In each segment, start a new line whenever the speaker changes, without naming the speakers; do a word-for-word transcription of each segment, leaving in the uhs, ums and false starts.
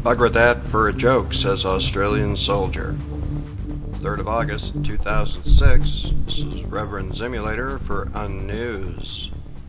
Bugger that for a joke, says Australian soldier. third of August, two thousand six. This is Reverend Simulator for Unnews.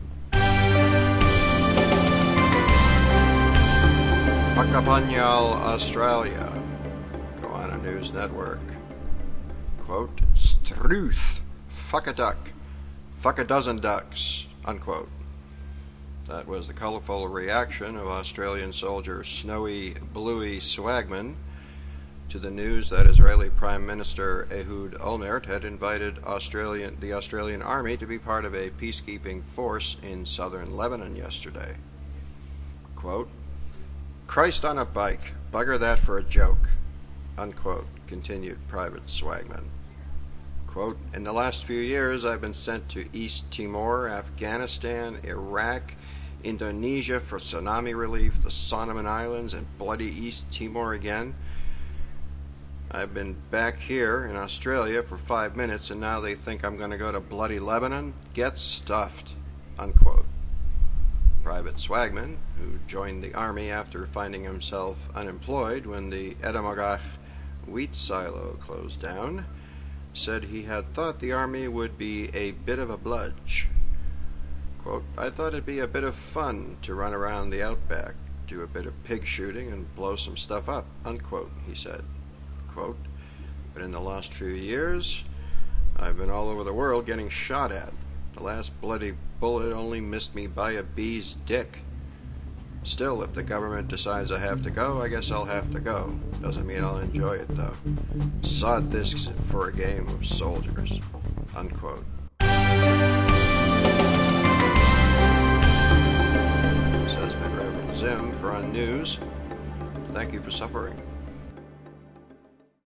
Puckapunyal, Australia. Goanna News Network. Quote, Struth. Fuck a duck. Fuck a dozen ducks. Unquote. That was the colorful reaction of Australian soldier Snowy Bluey Swagman to the news that Israeli Prime Minister Ehud Olmert had invited Australian, the Australian Army to be part of a peacekeeping force in southern Lebanon yesterday. Quote, Christ on a bike, bugger that for a joke, unquote, continued Private Swagman. Quote, in the last few years I've been sent to East Timor, Afghanistan, Iraq, Indonesia for tsunami relief, the Solomon Islands, and bloody East Timor again. I've been back here in Australia for five minutes and now they think I'm going to go to bloody Lebanon? Get stuffed, unquote. Private Swagman, who joined the army after finding himself unemployed when the Edamagach wheat silo closed down, said he had thought the army would be a bit of a bludge. Quote, I thought it'd be a bit of fun to run around the outback, do a bit of pig shooting and blow some stuff up, unquote, he said. Quote, but in the last few years, I've been all over the world getting shot at. The last bloody bullet only missed me by a bee's dick. Still, if the government decides I have to go, I guess I'll have to go. Doesn't mean I'll enjoy it, though. Sod this for a game of soldiers. Unquote. This has been Reverend Zim for Unnews. Thank you for suffering.